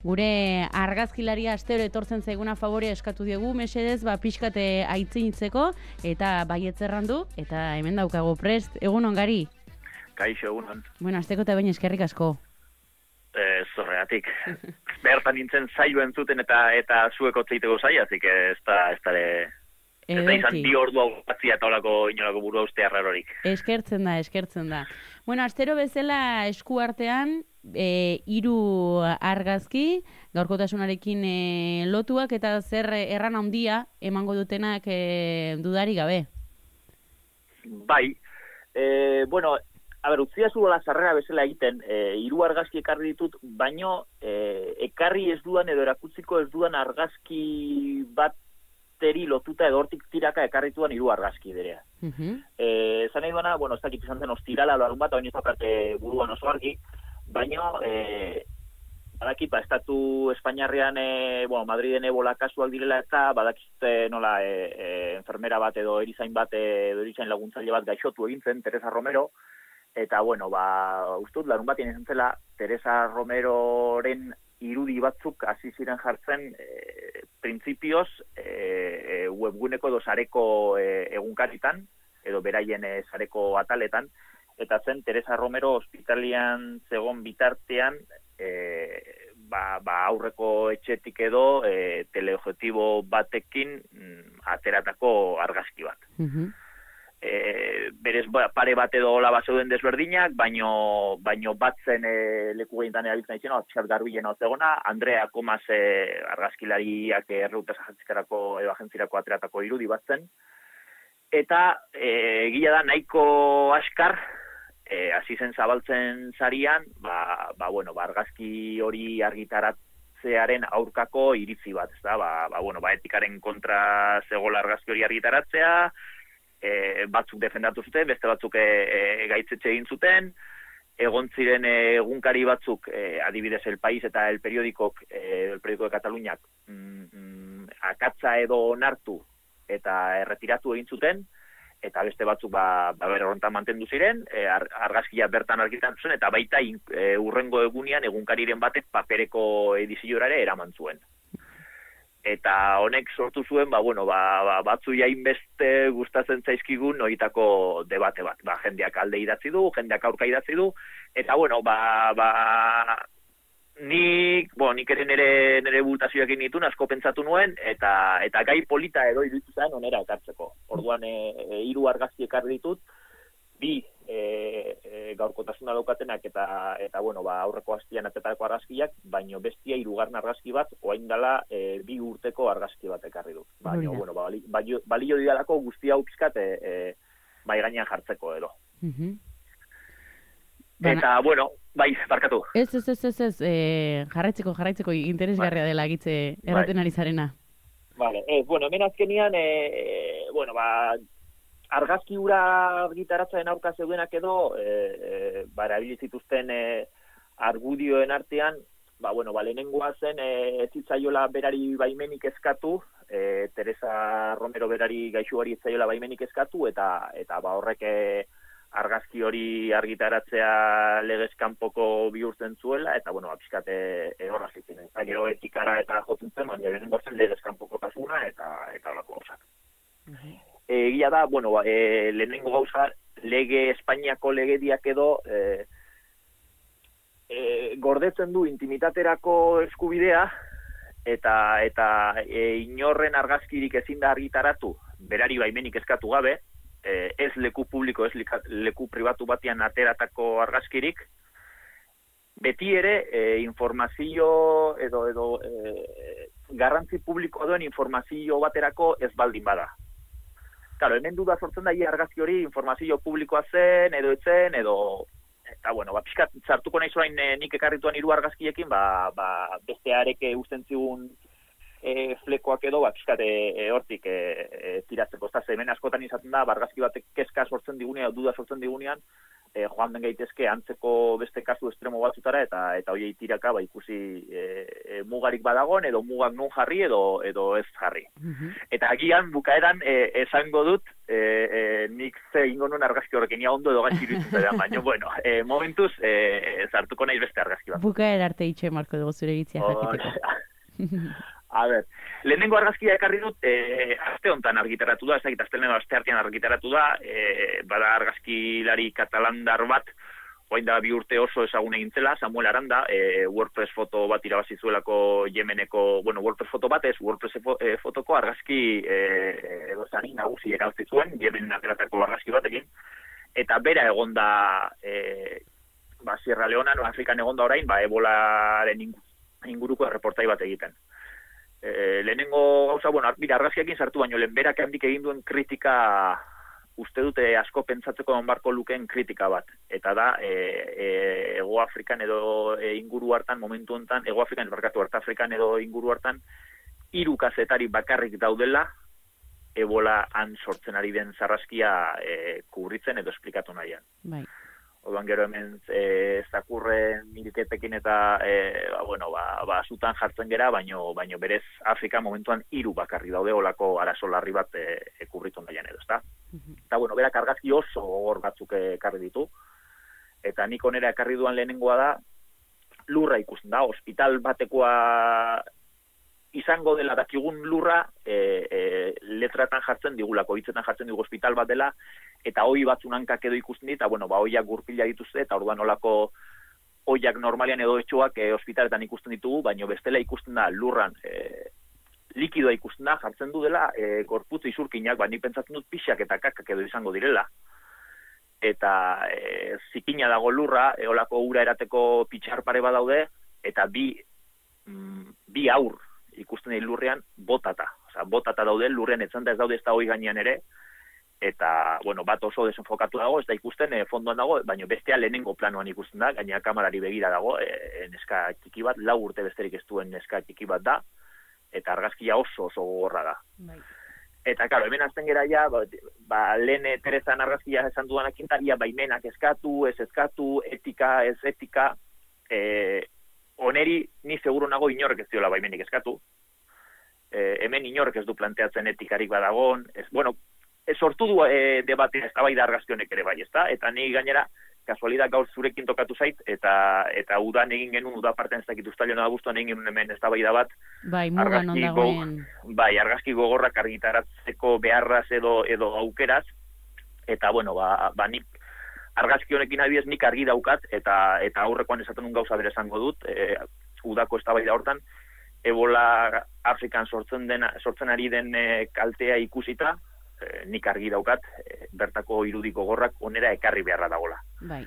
Gure argazkilaria astero etortzen zaiguna favorea eskatu diegu, mesedez, pixkate aitzinitzeko, eta baietz errandu, eta hemen daukago prest, egun ongari? Kaixo, egunon. Bueno, azteko eta baina eskerrik asko. Zorregatik. Bertan nintzen zailo entzuten eta zueko tzeiteko zaila, así que ez da izan bi ordua batzia eta olako inolako burua uste arrarorik. Eskertzen da. Bueno, astero bezala esku artean, 3 argazki, gaurkotasunarekin lotuak eta zer erran handia emango dutenak dudari gabe. Bai, bueno, utzia zuela sarrera bezala egiten, 3 argazki ekarri ditut, baino ekarri ez dudan edo erakutziko ez dudan argazki bateri lotuta edo hortik tiraka ekarrituan 3 argazki derea. Zan nahi duana, bueno, ez dakit izan zen ostirala larun bat, baina ez dakarte buruan oso argi, baino, badakit, estatu Espainiarrean, Madriden ebola kasuak direla eta badakit nola enfermera bat edo erizain bat edo erizain laguntzaile bat gaixotu egintzen, Teresa Romero, eta, bueno, ustut, larun bat izan zela, Teresa Romeroren irudi batzuk hasi ziren jartzen printzipioz webguneko edo sareko egunkaritan, edo beraien sareko ataletan, eta zen Teresa Romero ospitalian zegon bitartean aurreko etxetik edo teleobjektibo batekin ateratako argazki bat. Berez pare bat edo hola zeuden desberdinak, baino batzen leku gehienetan erabiltzen izan, pixkat garbilen otzegona, Andrea Comas argazkilariak erreutaz agentzirako edo agentzirako ateratako irudi batzen, eta egia da nahiko askar, hasi zen zabaltzen zarian, argazki hori argitaratzearen aurkako iritzi bat, ez da, etikaren kontra zegoela argazki hori argitaratzea, batzuk defendatu zuten, beste batzuk gaitzetxe egin zuten, egon ziren egunkari batzuk, adibidez El País eta El Periódico de Kataluniak, akatza edo onartu eta erretiratu egin zuten, eta beste batzuk horrentan mantendu ziren, argazkia bertan argitan zuen, eta baita urrengo egunean egunkariren batek papereko ediziora ere eraman zuen. Eta honek sortu zuen, batzu jainbeste gustatzen zaizkigun horietako debate bat. Jendeak alde idatzi du, jendeak aurka idatzi du, eta nik ere nire bultazioekin ditun asko pentsatu nuen, eta gai polita edo iruditu zen onera ekartzeko. Orduan 3 argazki ekarri ditut, 2 gaurkotasuna daukatenak eta aurreko hastian atetako argazkiak, baino bestia 3. argazki bat, oain dela 2 urteko argazki bat ekarri dut. Balio didalako guzti hau pizkat bai gainean jartzeko edo. Eta, bai, barkatu. Ez, jarraitzeko interesgarria dela egitze erraten ari zarena. Vale, hemen azkenian, argazki hura argitaratzen aurka zeudenak edo, erabilizituzten argudioen artean, lehenengoa zen, ez zitzaiola berari baimenik eskatu, Teresa Romero berari gaixuari ez zaiola baimenik eskatu, eta horrek argazki hori argitaratzea legez kanpoko bihurtzen zuela, eta, pixkate horra zitzen. Eta gero etikara eta jotzen zen, baina lehenengo zen legez kanpoko kasuna, eta olako gauzak. Egia da, lehenengo gauza, Espainiako legediak edo gordetzen du intimitaterako eskubidea, eta inorren argazkirik ezin da argitaratu, berari baimenik eskatu gabe, ez leku publiko, ez leku pribatu batian ateratako argazkirik, beti ere informazio edo garrantzi publiko duen informazio baterako ez baldin bada. Claro, hemen duda sortzen da, argazki hori informazio publikoa zen, edo etzen, eta pixkat sartuko nahi zorain nik ekarrituan 3 argazkiekin, beste areke usten zigun flekoak edo, pixkat hortik tiratzeko. Ez da, hemen askotan izaten da, argazki batek kezka sortzen digunean, duda sortzen digunean, joan den gaitezke antzeko beste kasu estremo batzutara, eta horiei tiraka ikusi mugarik badagoen, edo mugak non jarri, edo ez jarri. Eta agian bukaeran esango dut, nik ze ingo nuen argazki horrekin, ia ondo edo gaitzi iruditzen da, baina, bueno, momentuz, zartuko nahi beste argazki bat. Bukaera arte itxe marko dugu zure iritzia jakiteko. A ber, lehenengo argazkia ekarri dut, aste honetan argitaratu da, ez dakit, aste artean argitaratu da, bada argazkilari katalandar bat, orain da 2 urte oso ezagun egin zela, Samuel Aranda, WordPress foto bat irabazi zuelako Yemeneko, bueno, WordPress foto bat ez, WordPress fotoko argazki edo zanik nagusi erauzti zuen, Yemenen ateratako argazki batekin, eta bera egonda Sierra Leonan, Afrikan egonda orain, ebolaren inguruko reportai bat egiten. Lehenengo gauza, bueno, argazkiakin sartu baino, lehen berak handik egin duen kritika, uste dute asko pentsatzeko onbarko lukeen kritika bat. Eta da, Ego Afrikan edo inguru hartan, momentu honetan, Ego Afrikan, Afrikan edo inguru hartan, 3 kazetari bakarrik daudela, ebolahan sortzen ari den sarraskia kubritzen edo esplikatu nahian. Bai. Oduan gero hemen zakurren miliketekin eta zutan jartzen gera, baino berez Afrika momentuan 3 bakarri daude olako arazo larri bat kubritu nahian edo, ezta? Eta bueno, berak argazki oso gogor batzuk ekarri ditu, eta nik onera ekarri duan lehenengoa da, lurra ikusten da, hospital batekoa izango dela dakigun lurra, letratan jartzen digulako, hitzetan jartzen digu hospital bat dela, eta hoi batzun hankak edo ikusten dit, eta hoiak gurpila dituzte, eta orduan olako hoiak normalian edo etxoak hospitaletan ikusten ditugu, baina bestela ikusten da lurran likidoa ikusten da, jartzen du dela gorputz izurkinak, nik pentsatzen dut pixak eta kakak edo izango direla. Eta zikina dago lurra, olako ura erateko pitxar pare bat daude, eta bi aur ikusten dut lurrean botata. Botata daude, lurrean etzanda ez daude ez da hoi gainean ere, eta, bat oso desenfokatu dago, ez da ikusten fondoan dago, baina bestea lehenengo planoan ikusten da, gaina kamerari begira dago, neska txiki bat, 4 urte besterik ez duen neska txiki bat da, eta argazkia oso gogorra da. Bai. Eta, karo, hemen azten gera ja, lehen Terezan argazkia esan dudanak ia baimenak eskatu, ez eskatu, etika, ez etika, oneri ni seguro nago inorrek ez diola baimenik eskatu, hemen inorrek ez du planteatzen etikarik badagon, sortu du debatea eztabaida argazki honek ere bai, ezta? Eta ni gainera, kasualidad gaur zurekin tokatu zait, eta udan egin genuen, uda parten ez dakit ustalion abuztuan egin genuen hemen eztabaida bat. Bai, mugan ondagoen. Bai, argazki gogorrak argitaratzeko beharraz edo aukeraz, eta nik argazki honekin adibidez nik argi daukat, eta aurrekoan esaten un gauza bere esango dut, udako eztabaida hortan, Ebola Afrikan sortzen ari den kaltea ikusita, nik argi daukat, bertako irudi gogorrak onera ekarri beharra dagola. Bai.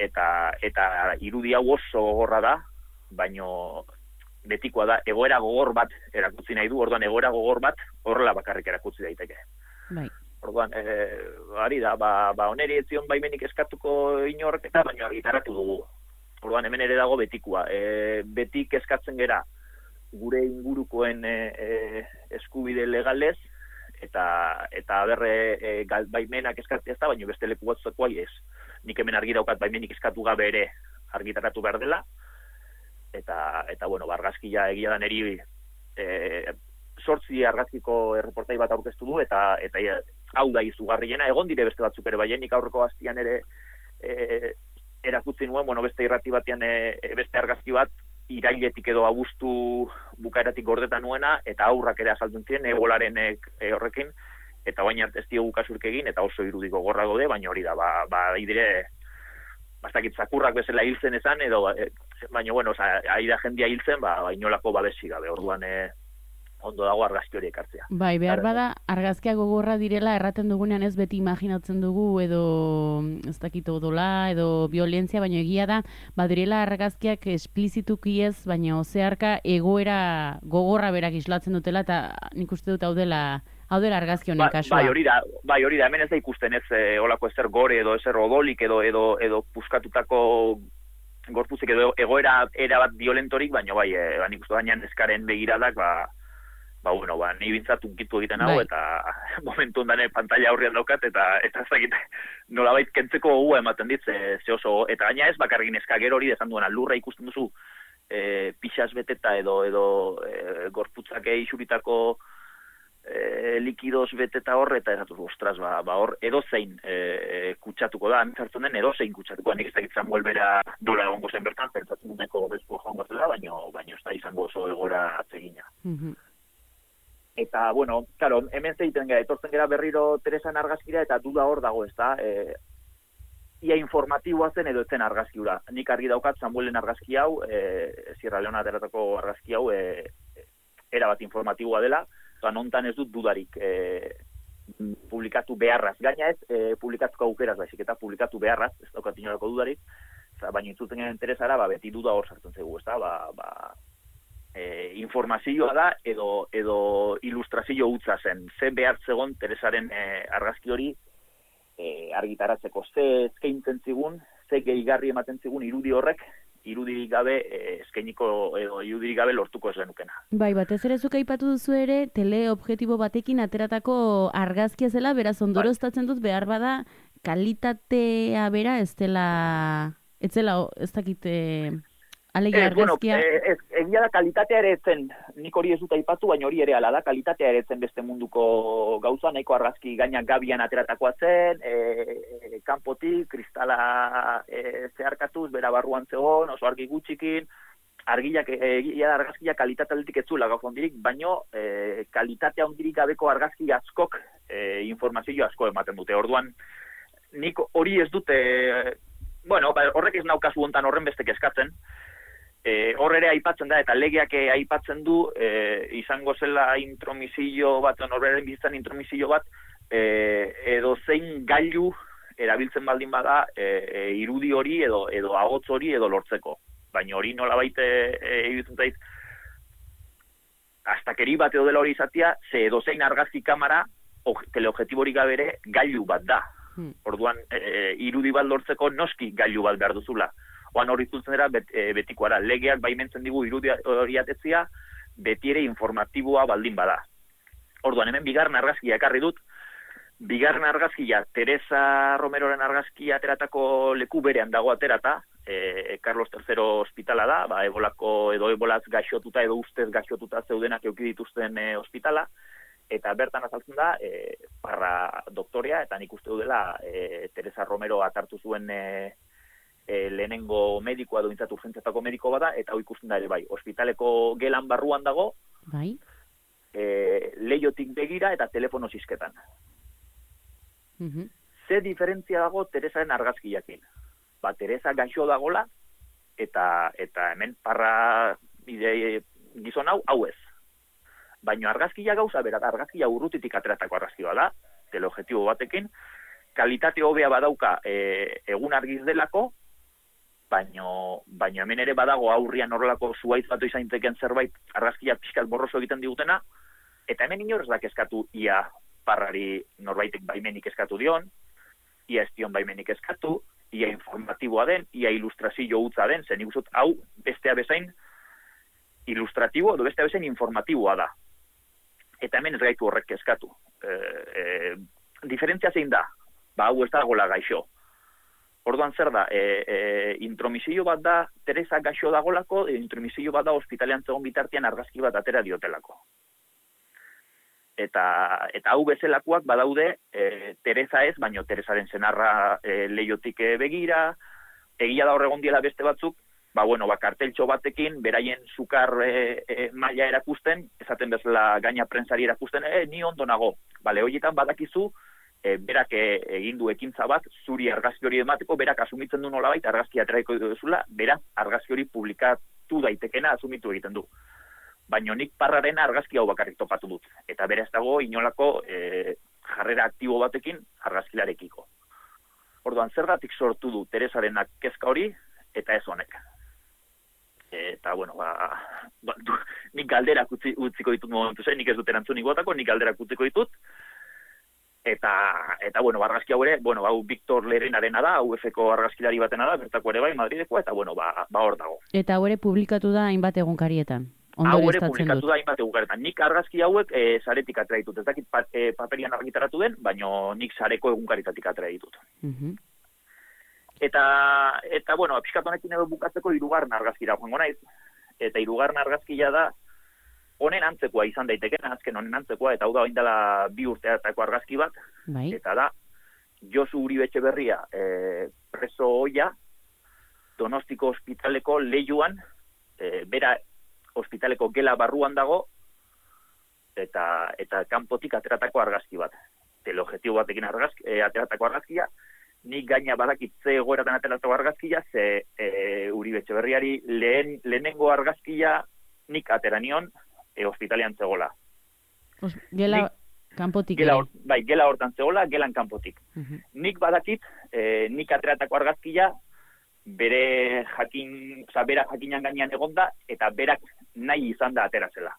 Eta irudi hau oso gogorra da, baino betikoa da, egoera gogor bat erakutsi nahi du, orduan egoera gogor bat horrela bakarrik erakutsi daiteke. Bai. Orduan, ari da, oneri ez zion baimenik eskatuko inork eta baino argitaratu dugu. Orduan, hemen ere dago betikoa. Betik eskatzen gera gure ingurukoen eskubide legalez, eta berre baimenak eskatzea ez da, baina beste leku batzuekoa ez. Nik hemen argi daukat baimenik eskatu gabe ere argitaratu behar dela, eta argazkia egia da neri 8 argazkiko erreportai bat aurkeztu du, eta hau da izugarriena, egon dire beste batzuk ere baienik aurreko hastian ere erakutzi nuen, beste irrati batean beste argazki bat, irailetik edo abuztu bukaeratik gordeta nuena, eta aurrak ere azaltzen ziren, ebolaren horrekin, eta baina ez diogu kasurk egin, eta oso irudiko gorra gode, baina hori da, idire, bastakit zakurrak bezala hiltzen ezan, edo, baina, aida jendia hiltzen, inolako babesi gabe, orduan ondo dago argazki hori ekartzea. Bai, behar bada, argazkia gogorra direla, erraten dugunean ez beti imaginatzen dugu, edo ez dakit odola, edo violentzia, baina egia da, badirela argazkiak esplizituki ez, baina zeharka egoera gogorra berak islatzen dutela, eta nik uste dut hau dela argazki honen kasua. Bai, hori da, hemen ez da ikusten ez olako ezer gore, edo ezer odolik, edo puskatutako gorpuzik, edo egoera erabat violentorik, baina nik uste da neskaren begiradak, ni bintzat unkitu egiten hau, eta momentu ondan pantalla aurrean daukat, eta ez dakit nolabait kentzeko gogoa ematen dit, ze oso, eta gaina ez bakarrik neska gero hori desan duena, lurra ikusten duzu pixas beteta edo gorputzak isuritako likidoz beteta hor, eta esatu, ostras, hor edozein kutsatuko da, amintzartzen den edozein kutsatuko da, nik ez dakit Samuel bera dola egongo zen bertan, pentsatzen duneko bezko joango zela, baino ez da izango oso egora atzegina. Eta, bueno, claro, hemen zeiten gara, etortzen gara berriro Teresan argazkira, eta duda hor dago, ez da, ia informatiboa zen edo etzen argazkiura. Nik argi daukat Samuelen argazki hau, Sierra Leona ateratako argazki hau, erabat informatiboa dela, nontan ez dut dudarik publikatu beharraz. Gaina ez, publikatuko aukeraz baizik, eta publikatu beharraz, ez daukat inolako dudarik, baina intzuten garen Teresara, beti duda hor sartzen zegu, ez da, informazioa da edo ilustrazio hutsa zen. Ze behar zegon Teresaren argazki hori argitaratzeko. Ze eskaintzen zigun, ze gehigarri ematen zigun irudi horrek, irudi gabe eskainiko edo irudi gabe lortuko ez genukena. Bai, batez ere zuk aipatu duzu ere teleobjektibo batekin ateratako argazkia zela, beraz ondoroztatzen dut behar bada kalitatea bera ez zela ez dakite alegia argazkia. Egia da kalitatea ere etzen, nik hori ez dut aipatu, baina hori ere ala da, kalitatea ere etzen beste munduko gauza, nahiko argazki gainak gabian ateratakoa zen, kanpotik, kristala zeharkatuz, bera barruan zegoen, oso argi gutxikin, argazkiak kalitate aldetik ez zuela gauz ondirik, baino kalitatea ondirik gabeko argazki askok informazio asko ematen dute. Orduan, nik hori ez dute, horrek ez naukazu hontan horren bestek eskatzen, horre aipatzen da, eta legeak aipatzen du, izango zela intromizio bat, norberaren bizitzan intromizio bat, edo zein gailu erabiltzen baldin bada irudi hori edo ahotz hori edo lortzeko. Baina hori nola baite iruditzen zait, astakeri bat edo dela hori izatea, ze edo zein argazki kamera, teleobjektiborik gabere, gailu bat da. Orduan, irudi bat lortzeko noski gailu bat behar duzula. Oan hori zutzen dira betikoara. Legeak baimentzen digu irudi hori atetzia, beti ere informatiboa baldin bada. Orduan, hemen bigarren argazkia ekarri dut. Bigarren argazkia, Teresa Romeroren argazkia ateratako leku berean dago aterata. Carlos III ospitala da, ebolaz gaixotuta edo ustez gaixotuta zeudenak euki dituzten ospitala. Eta bertan azaltzen da, Parra doktorea, eta nik uste dela Teresa Romero atartu zuen lehenengo medikoa edo bintzat urgentziatako mediko bada, eta hau ikusten da ere bai. Ospitaleko gelan barruan dago, leiotik begira eta telefono zizketan. Ze diferentzia dago Teresaren argazkiakin? Teresa gaixo dagola, eta hemen Parra gizon hau ez. Baina argazkia gauza bera da, argazkia urrutitik ateratako argazkia da, teleobjektibo batekin, kalitate hobea badauka egun argiz delako, baina hemen ere badago aurrian horrelako zuaitz batu izan teken zerbait argazkia pixkat borroso egiten digutena, eta hemen inorez da eskatu ia Parrari norbaitek baimenik eskatu dion, ia ez dion baimenik eskatu, ia informatiboa den, ia ilustrazio hutsa den, zen ikusut hau bestea bezain ilustratibo edo bestea bezain informatiboa da. Eta hemen ez gaitu horrek eskatu. Diferentzia zein da? Hau ez dagoela gaixo. Orduan zer da, intromizio bat da, Teresa gaixo dagolako, intromizio bat da ospitalean zegoen bitartean argazki bat atera diotelako. Eta hau bezalakoak badaude, Teresa ez, baino Teresaren senarra leiotik begira, egia da horregon diela beste batzuk, karteltxo batekin, beraien sukar maila erakusten, esaten bezala gaina prentsari erakusten, ni ondo nago. Horietan badakizu, berak egin du ekintza bat, zuri argazki hori emateko, berak asumitzen du nolabait argazki ateraiko duzula, berak argazki hori publikatu daitekena asumitu egiten du. Baina nik Parraren argazki hau bakarrik topatu dut. Eta bera ez dago inolako jarrera aktibo batekin argazkilarekiko. Orduan, zergatik sortu du Teresarenak kezka hori, eta ez honek. Eta, nik galderak utziko ditut momentu zen, nik ez dut erantzunik botako, nik galderak utziko ditut. Eta argazki hau ere, hau Victor Lerenarena da, UF-ko argazkilari batena da, bertako ere bai, Madridekoa, eta hor dago. Eta hori publikatu da hainbat egunkarietan. Hau ere publikatu da hainbat egunkarietan. Nik argazki hauek saretik atera ditut. Ez dakit paperian argitaratu den, baina nik sareko egunkaritatik atera ditut. Eta pixkat honekin edo bukatzeko hirugarren argazkira joango naiz. Eta hirugarren argazkia da honen antzekoa izan daiteken, azken honen antzekoa, eta hau da oindala 2 urteatako argazki bat, Bai. eta da, Josu Uribe Etxeberria preso hoia, Donostiko ospitaleko lehiuan, bera ospitaleko gela barruan dago, eta kanpotik ateratako argazki bat. Teleobjektibo batekin ateratako argazkia, nik gaina badakitze egoeratan ateratako argazkia, ze Uribe Etxeberriari lehenengo argazkia nik atera nion ospitalean zegola. Gela kanpotik. Gela hortan zegola, gelan kanpotik. Nik badakit, nik ateratako argazkia, bere bera jakinan gainean egonda, eta berak nahi izan da atera zela.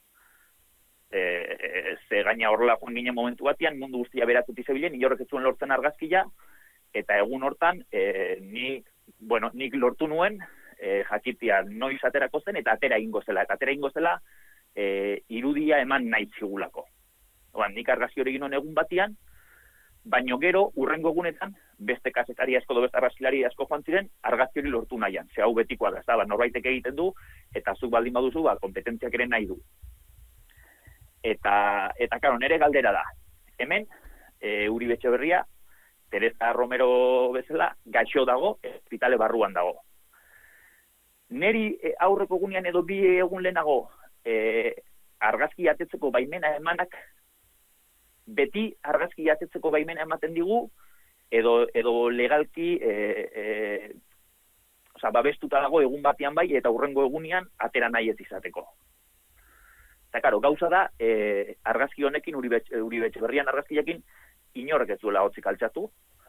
Ze gaina horrela joan ginen momentu batean, mundu guztia beratut izebilen, horrek ez zuen lortzen argazkia, eta egun hortan, nik lortu nuen, jakitia noiz aterako zen, eta atera ingo zela, irudia eman nahi zigulako. Nik argazki hori ginen egun batean, baino gero, urrengo egunetan, beste kazetari asko, beste argazkilari asko joan ziren, argazki hori lortu nahian. Ze hau betikoa da, norbaitek egiten du, eta zuk baldin baduzu, kompetentziak ere nahi du. Eta karo, nire galdera da. Hemen, Uribe Etxeberria, Teresa Romero bezala, gaixo dago, ospitale barruan dago. Neri aurreko egunean edo 2 egun lehenago, argazki atetzeko baimena emanak, beti argazki atetzeko baimena ematen digu, edo legalki babestuta dago egun batean bai, eta hurrengo egunean atera nahi ez izateko. Eta karo, gauza da, argazki honekin, Uribe Etxeberrian argazkiakin, inorrek ez duela hotzik altxatu.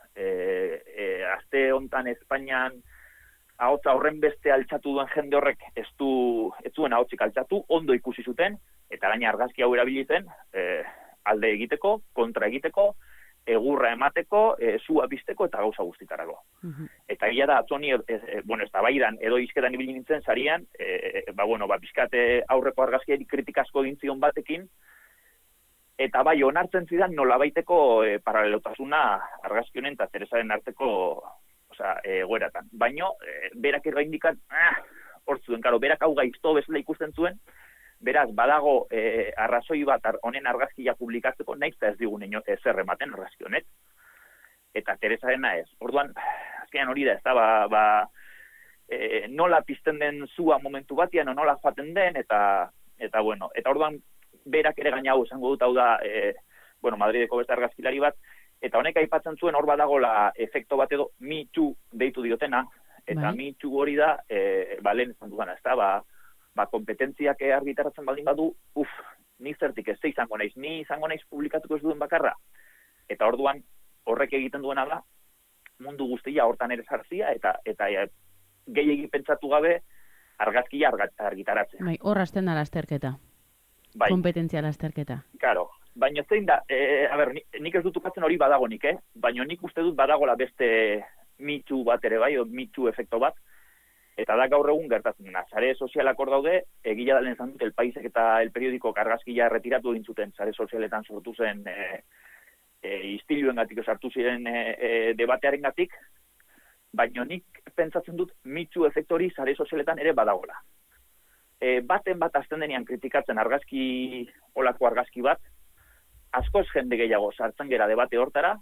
Aste hontan Espainian ahotsa horren beste altxatu duen jende horrek ez zuen ahotzik altxatu, ondo ikusi zuten, eta gaina argazki hau erabiliten, alde egiteko, kontra egiteko, egurra emateko, sua bizteko eta gauza guztitarako. Eta gila da, atzoni, ez da baidan, edo izketan ibili nintzen zarian, bizkate aurreko argazkiari kritikasko gintzion batekin, eta bai, onartzen zidan nola baiteko paralelotasuna argazki honen eta Teresaren arteko egoeratan. Baino, berak ergaindikan, hortzuen, karo, berak hau gaizto bezala ikusten zuen, beraz, badago arrazoi bat honen argazkia publikatzeko, nahiz eta ez digun ezer ematen argazki honek. Eta Teresarena ez. Orduan, azkenean hori da, ez da, nola pizten den zua momentu batean, nola joaten den, eta orduan, berak ere gaina hau esango dut, hau da, Madrideko beste argazkilari bat, eta honek aipatzen zuen hor badagola efekto bat edo Me Too deitu diotena, eta Me Too hori da, lehen esan dudana, ez da, kompetentziak argitaratzen baldin badu, ni zertik ez izango naiz, ni izango naiz publikatuko ez duen bakarra. Eta orduan, horrek egiten duena da, mundu guztia hortan ere sartzia, eta gehiegi pentsatu gabe argazkia argitaratzen. Hor hasten da lasterketa. Kompetentzia lasterketa. Claro. Baina zein da, nik ez dut ukatzen hori badagonik, baina nik uste dut badagola beste Me Too bat ere bai, Me Too efekto bat, eta da gaur egun gertatzen dena. Sare sozialak hor daude, egila da lehen zantut, El Paisek eta El Periodiko argazkia retiratu egin zuten, sare sozialetan sortu zen istiluengatik sartu ziren debatearen gatik, baina nik pentsatzen dut Me Too efektu hori sare sozialetan ere badagola. Baten bat azten denean kritikatzen olako argazki bat, askoz jende gehiago sartzen gera debate hortara,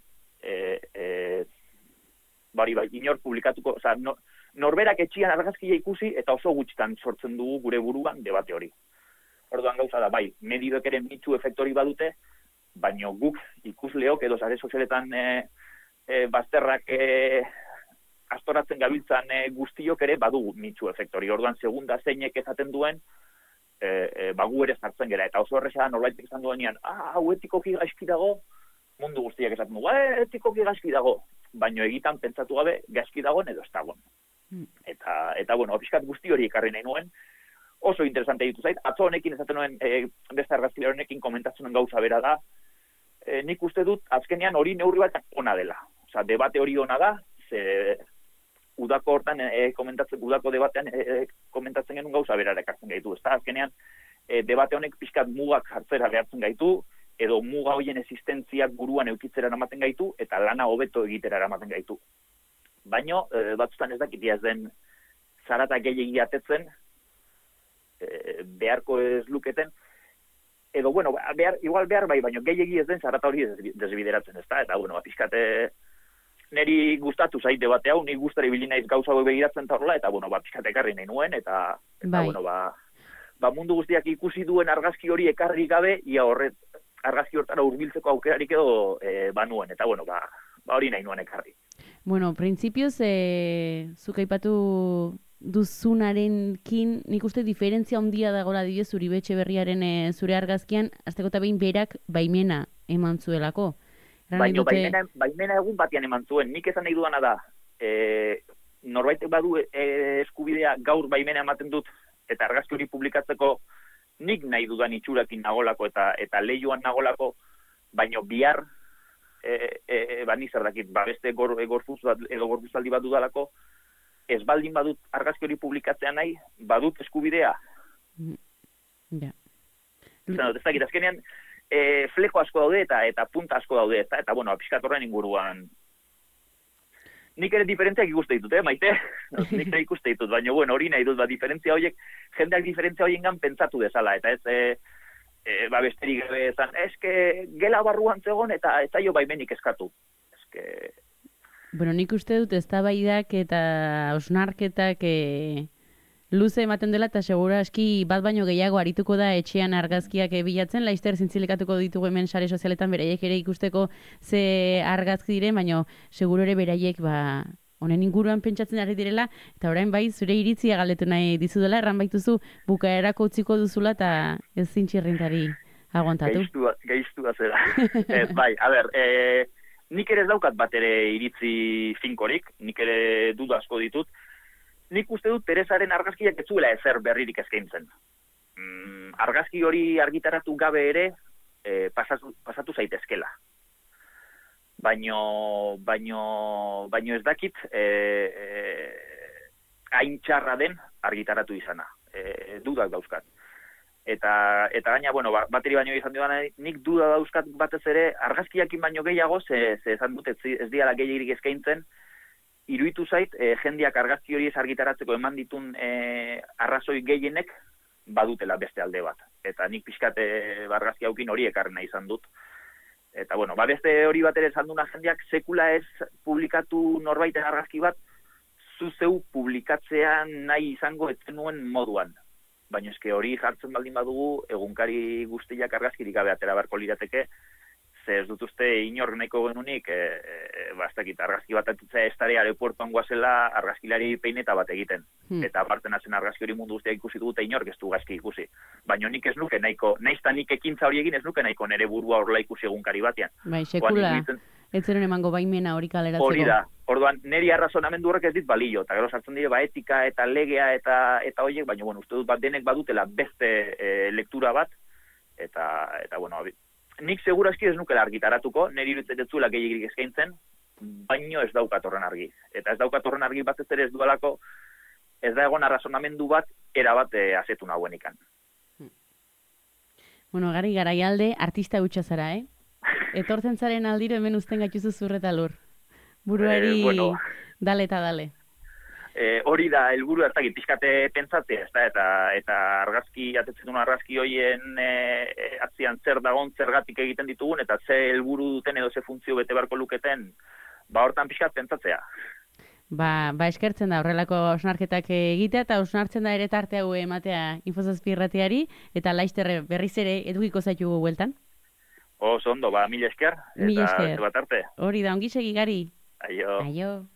inor publikatuko, norberak etxian argazkia ikusi eta oso gutxitan sortzen dugu gure buruan debate hori. Orduan gauza da, medioek ere Me Too efektu hori badute, baina guk ikusleok edo sare sozialetan bazterrak astoratzen gabiltzan guztiok ere badugu Me Too efektu hori. Orduan segunda zeinek ezaten duen, gu ere sartzen gera, eta oso horreza norbaitek esan duenean, hau etikoki gaizki dago, mundu guztiak esaten dugu, etikoki gaizki dago, baino egitan pentsatu gabe gaizki dagoen edo ez dagoen. Eta pixkat guzti hori ekarri nahi nuen, oso interesante ditu zait, atzo honekin esaten nuen beste argazkilari honekin komentatzen gauza bera da, nik uste dut azkenean hori neurri bat ona dela. Debate hori ona da, udako hortan udako debatean komentatzen genuen gauza berara ekartzen gaitu. Azkenean, debate honek pixkat mugak jartzera behartzen gaitu, edo muga horien existentziak buruan eukitzera eramaten gaitu, eta lana hobeto egitera eramaten gaitu. Baino, batzutan ez dakitia ez den zarata gehiegi atetzen, beharko ez luketen, edo, bueno, igual behar bai, baina gehiegi ez den zarata hori desbideratzen, ezta? Eta, bueno, pixkate neri gustatu zaite bate hau, ni gustari bili naiz gauza hau begiratzen ta horrela, eta, bueno, pixkate ekarri nahi nuen, eta bueno, mundu guztiak ikusi duen argazki hori ekarri gabe, ia horret, argazki hortara hurbiltzeko aukerarik edo banuen, eta, bueno, hori nahi nuen ekarri. Bueno, printzipioz, zuk aipatu duzunarenkin, nik uste diferentzia handia dagoela adibidez Uribe Etxeberriaren zure argazkian, azteko eta behin berak baimena eman zuelako. Baina baimena egun batean eman zuen, nik esan nahi duana da, norbaitek badu eskubidea gaur baimena ematen dut, eta argazki hori publikatzeko nik nahi dudan itxurakin nagolako eta lehioan nagolako, baina bihar, ni zer dakit, beste gorpuzaldi bat dudalako, ez baldin badut argazki hori publikatzea nahi, badut eskubidea. Ja. Ez dakit, azkenean, fleko asko daude eta punta asko daude, eta bueno, pixkat horren inguruan. Nik ere diferentziak ikuste ditut, Maite? Nik ere ikuste ditut, baina bueno, hori nahi dut, diferentzia horiek, jendeak diferentzia horiengan pentsatu dezala, eta ez, besterik gabe ezan, eske gela barruan zegoen eta ez zaio baimenik eskatu. Bueno, nik uste dut eztabaidak eta hausnarketak luze ematen dela eta segura aski bat baino gehiago arituko da etxean argazkiak bilatzen, laizter zintzilikatuko ditugu hemen sare sozialetan beraiek ere ikusteko ze argazki diren, baino seguro ere beraiek honen inguruan pentsatzen ari direla, eta orain bai zure iritzia galdetu nahi dizudela, erran baituzu bukaerako utziko duzula eta ez zintxirrintari aguantatu. Geiztua zera. Bai, a ber, nik ere ez daukat bat ere iritzi finkorik, nik ere duda asko ditut. Nik uste dut Teresaren argazkiak ez zuela ezer berririk eskaintzen. Argazki hori argitaratu gabe ere pasatu zaitezkela. Baino ez dakit hain txarra den argitaratu izana. Dudak dauzkat. Eta gaina, bueno, bateri baino izan dudan, nik duda dauzkat batez ere, argazkiakin baino gehiago, ze esan dut ez diala gehiagirik eskaintzen, iruditu zait, jendeak argazki hori ez argitaratzeko eman ditun arrazoi gehienek badutela beste alde bat. Eta nik pixkate argazki haukin hori ekarrena izan dut. Eta, bueno, beste hori bat ere esan duna jendeak sekula ez publikatu norbaiten argazki bat, zuzeu publikatzean nahi izango etzen nuen moduan. Baina eske hori jartzen baldin badugu, egunkari guztiak argazkirik gabe atera beharko lirateke, ze ez dut uste inork nahiko genunik, bastakit, argazki bat atutzea estare aeropuertuan guazela argazkilari peineta bat egiten. Eta aparten azen argazki hori mundu guztiak ikusi dugu, eta inork ez du gaizki ikusi. Baina nik ez nuke nahiko, naizta nik ekintza hori egin ez nuke nahiko nere burua horrela ikusi egunkari batean. Bai, sekula, ez zen emango baimena hori kaleratzeko. Hori da, orduan, neri arrazonamendu horrek ez dit balio, eta gero sartzen dire, etika eta legea eta horiek, baina, bueno, uste dut denek badutela beste lektura bat, eta bueno, nik segurazki ez nukela argitaratuko, niri iruditzen ez zuela gehiagirik eskaintzen, baino ez daukat horren argi. Eta ez daukat horren argi bat ez ere ez dualako, ez da egon arrazonamendu bat, erabat azetu nahuen ikan. Bueno, garaialde, artista hutsa zara, Etortzen zaren aldiro hemen uzten gaituzu zurreta lur. Buruari dale eta dale. Hori da, helburu ez dakit, pixkate pentsatzea, eta argazki, atetzen duen argazki hoien atzian zer dagon, zergatik egiten ditugun, eta ze helburu duten edo ze funtzio bete beharko luketen, hortan pixkat pentsatzea. Eskertzen da horrelako hausnarketak egitea, eta hausnartzen da ere tarte hau ematea Infozazpi irratiari, eta laizter berriz ere edukiko zaitugu bueltan. Oso ondo, mila esker, eta bat arte. Hori da, ongi segi gari. Aio.